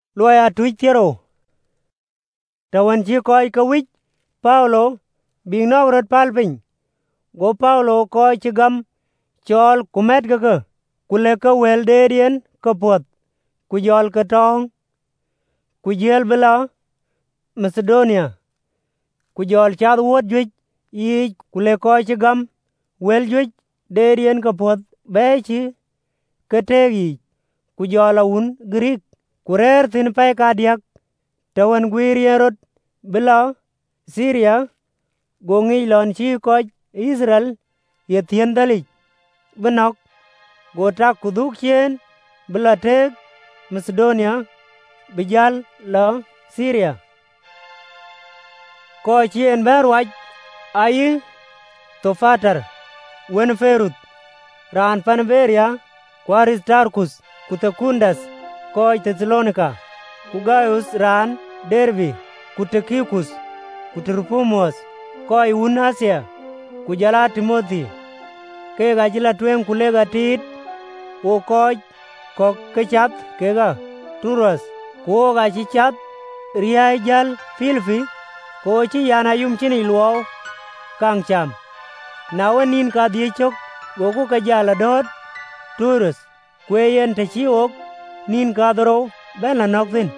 Loya tuitero. Tawan chi koi ka wich Paulo bing nok rot palping. Go Paulo koi chigam chol kumet ka kule ka wel derien ka pot ku jol ka tong ku jel bila Macedonia ku jol chad wot juic yi kule koi chigam wel juic derien ka pot bechi ka tegi ku jol awun Greek ku rer thin pay ka diak tawan gwirien rot bila Syria go ngi lon chi koi Israel ye thien dalic benok go tak kuduk chien bila tek Macedonia bijal la Syria ko chien berwaj ayi Tofatar wen Ferut ran Panberia ku Aristarchus ku Secundas ko Thessalonica ku Gaius ran Derbe ku Tychicus ku Trophimus ko un Asia ku jala Timothy ke gajila twen kulega tit wo ko kechat kega Turus ko gachi chat riya jal Filipi ko chi yana yum chini luo kang cham na wanin ka die chok go ku ka jala dot Turus kweyen te chi ok nin ka dro bela noktin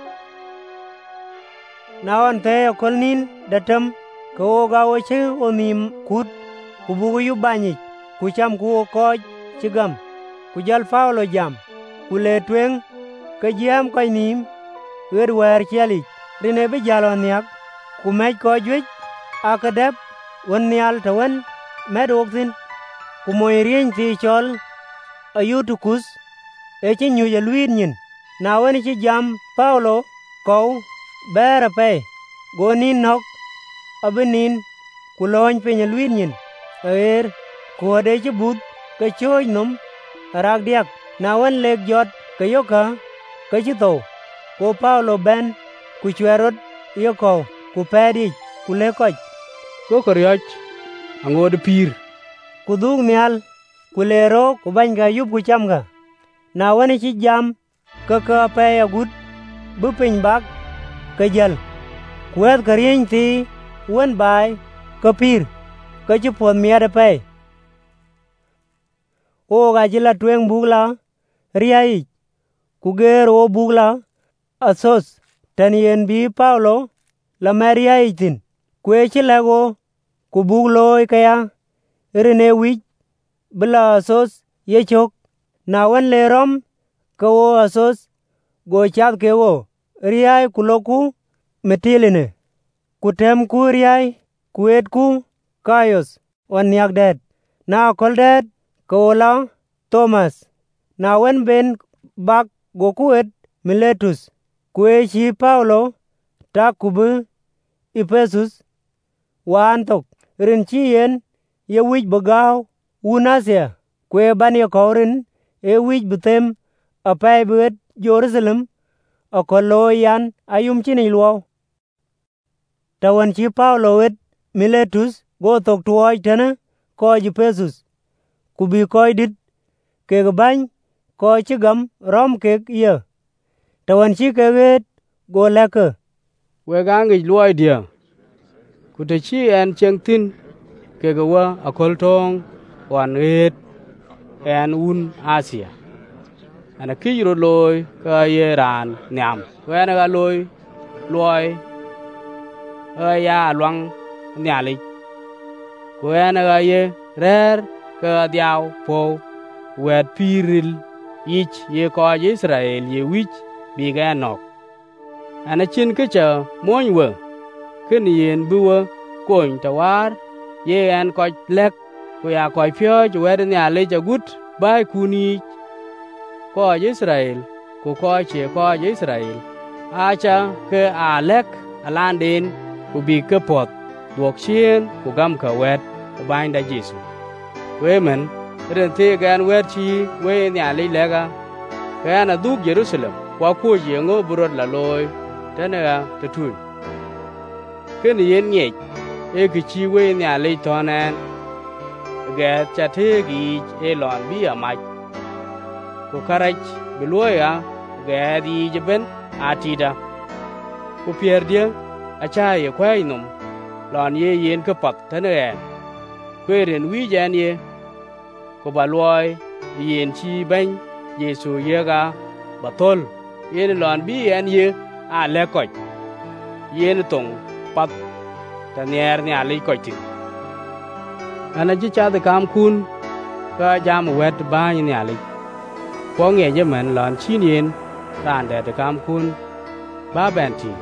nawan te kol nin datam ko ga wo chi onim kut ku bu yu banyi ku cham ku ko chigam ku jal Paulo jam ku le twen ka jam ko nim wer chali rine bi jalo nyak ku mej ko juic akadep won nyal tawan med oktin ku moy rien ti chol Eutychus e chi nyu je luit nyin na wen chi jam Paulo ko bera pe go nin nok abinin ku lony piny luit nyin ku ade chi but ka choy num arak diak na wen lek jot ka yoka ka chi to ko Paulo ben ku chwerot yoko ku pedi ku lekoch ko koryach angod pir ku dug mial ku lero ku bany ga yup ku cham ga na wen chi jam ka pe agut bu piny bak ka jal ku et ka rien ti wen bai ka pir ka chi pon miade pe o ga jila twen bugla riai ku ger o bugla Asos tan yen bi Paulo la Maria itin kwe chi lego ku buglo kaya rene wich bila Asos ye chok na wen le rom ka wo Asos go chat ke wo riai ku loku Metiline ku tem ku riai ku et ku Kayos on nyak det na kol det ko la Thomas na wen ben bak go ku et Miletus kwe chi Paulo ta kubu Ephesus wan tok rin chi yen ye wich bagaw unasia kwe ban ye korin e wich butem apai buet Jerusalem akolo yan ayum chini luo tawan chi Paulo et Miletus go tok tuoi tena ko Ephesus kubi ko dit ke bany ko chigam rom ke ye tawan chi ke get go leke we gangi luoi dia ku te chi en cheng tin ke wa akol tong wan et en un Asia ana kiro loy ka ye ran nyam we na ga loy ya luang nyali ku na ga ye rer ka diaw po wet piril ich ye ko Israel ye wich bi ga nok ana chin ke cha moñ we ken yen buwa koñ tawar ye an ko lek ku ya ko pyo ju wer ne ale ja gut bai kuni ko Israel ku ko che ko Israel acha ke a lek alandin ku bi ke pot dok chien ku gam ka wet ku bain da Jesu we men ren te gan wer chi we ne ale lega kana duk Jerusalem kwa ko je ngo burod la loy tena te tu ken yen nye e ki chi we ne ale tonen ge cha te gi e lon bi a mai ku karach bi loya ge di je ben atida ku pier dia acha ye kwai num lon ye yen ka pat tane kweren wi jan ye ko baloi yen chi ben Yesu yega batol yen lon bi en ye a le ko yen tong pat tanier ni ali ko ti ana ji cha de kam kun ka jam wet ba ni ali ko nge je men lon chin yen ran de kam kun ba ben ti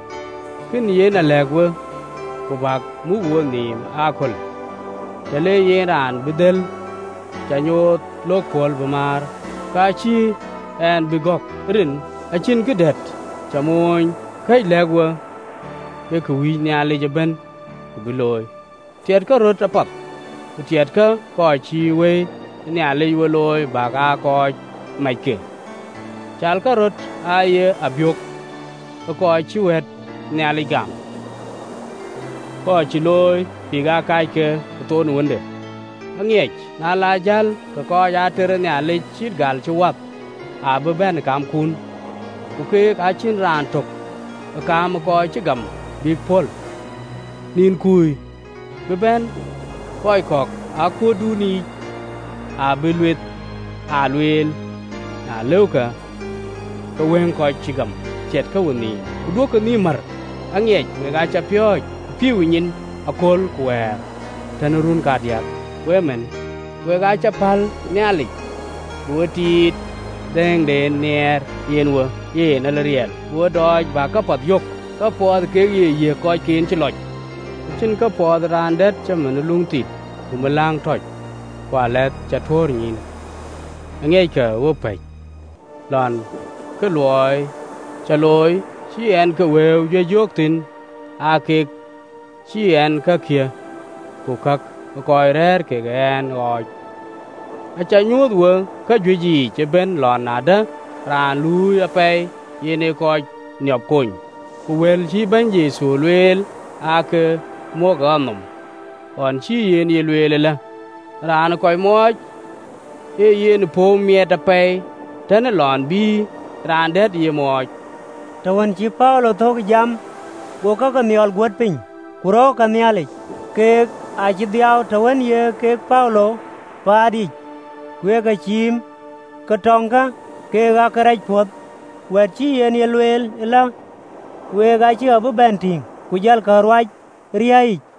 kin yen a legwo ko bak mu wo ni a kolจะเลยเยรานบิดลจะโยดโลกพลบมารกาชีแอนบิกอกรินอาชินก็เด็ดจะมวยใครแลกวะเบคุยเนี่ยเลยจะเป็นบิลอยเทียดก็รถปัดเทียดก็ก่อยชีเวเนี่ยเลยวัวลอยบากอาก่อยไม่เก่งจาลก็รถอายอบิกก่อยชีเวดเนี่ยเลยกำก่อยชีลอยปีกาไก่เกตัวนู้นเด้อเงี้ยนาลาจัลก็ยาเตอร์เนี่ยเลยชิดกาลชวัดอาบเบนกามคุณกูเคยอาชินรานทกกามก็ชิกำบิ๊กพอลนินคุยเบนก้อยขอกอาคูดูนีอาเบลเวตอาลเวลอาเลวกะก็เวงก้อยชิกำเจ็ดก็วันนี้กูดูกันนี่มร์เงี้ยเมื่อการจะพิ้ววิญญาณอโคลกูทนรุนกาเดียกเวมันเวกาจะพัลเนียลิบัวทีแดงเดนเนียร์เย็นวัวเย็นอลเรียลบัวดอยบากก็ปัดยกก็พอตะเกียเย่ก้อยเกณฑ์ฉลอยฉันก็พอตรานเด็ดจะเหมือนลุงติดกูมาล้างถอยกว่าแล้วจะโทษยินง่ายเก๋ว่าไปหลอนก็ลอยจะลอยชี้แอนก็เวลเยอะๆตินอาเกกชี้แอนก็เขียกูคักก็อยแร่เกแกนกอยอาจารย์ยูดเวงก็จุจีจะเป็นหลอนนาเดรานลุยไปเยเนกอยเหนียบกุนกูเวลชีเป็นเยซูเวลอาเกมัวกันนมอ่อนชีเยนเยลเวลละรานกอยมัวเยนพงเมียตะไปท่านหลอนบีรานเด็ดเยมัวตะวันชีเป้าเราทกยำกูก็เหนียวกวดปิงกูรอกันเนียลิเกอาจิเดียวทวันเยเกเป้าโลปาดิเวกชิมกระทองกะเกกากระไรพดเวชีเยนเยลเวลละเวกชิอบแบนทิงกุจัลคารวายเรีย